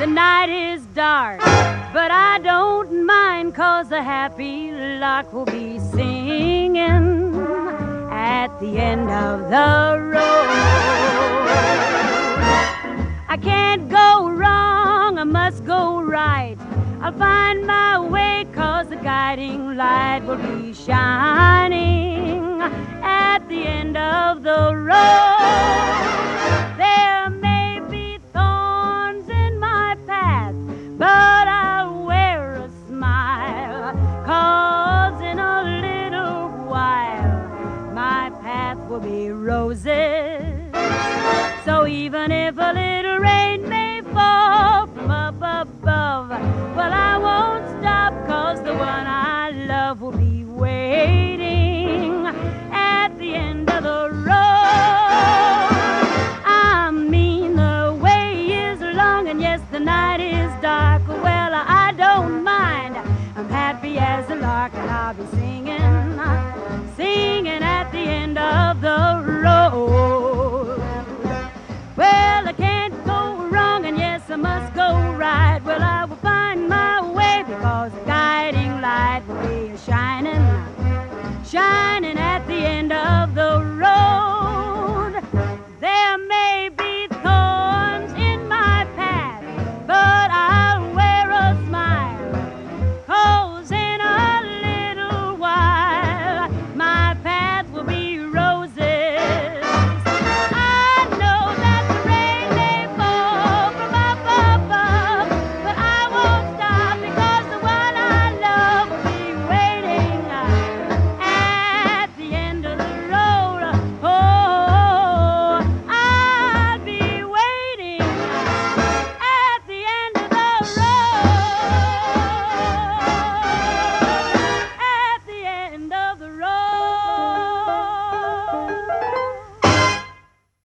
The night is dark, but I don't mind, 'cause the happy lark will be singing at the end of the road. I can't go wrong, I must go right. I'll find my way, 'cause the guiding light will be shining at the end of the road. There may be thorns in my path, but I'll wear a smile, 'cause in a little while my path will be roses. So even if a little rain may fall from up above, well, I won't